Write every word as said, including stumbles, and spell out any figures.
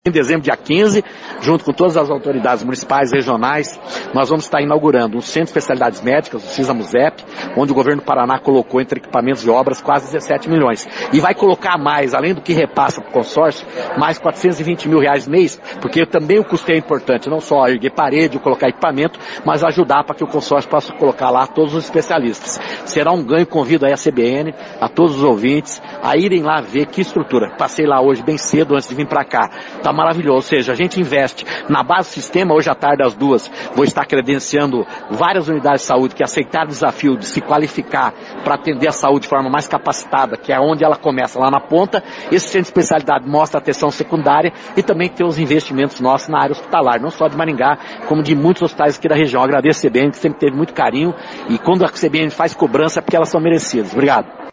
Em dezembro, dia quinze, junto com todas as autoridades municipais, regionais, nós vamos estar inaugurando um centro de especialidades médicas, o CISAMUSEP, onde o governo do Paraná colocou entre equipamentos e obras quase dezessete milhões. E vai colocar mais, além do que repassa para o consórcio, mais quatrocentos e vinte mil reais mês, porque também o custo é importante, não só erguer parede, colocar equipamento, mas ajudar para que o consórcio possa colocar lá todos os especialistas. Será um ganho, convido aí a C B N, a todos os ouvintes, a irem lá ver que estrutura. Passei lá hoje bem cedo antes de vir para cá. Tá maravilhoso, ou seja, a gente investe na base do sistema, hoje à tarde às duas, vou estar credenciando várias unidades de saúde que aceitaram o desafio de se qualificar para atender a saúde de forma mais capacitada, que é onde ela começa, lá na ponta. Esse centro de especialidade mostra a atenção secundária e também tem os investimentos nossos na área hospitalar, não só de Maringá, como de muitos hospitais aqui da região. Eu agradeço a C B N, que sempre teve muito carinho, e quando a C B N faz cobrança é porque elas são merecidas. Obrigado.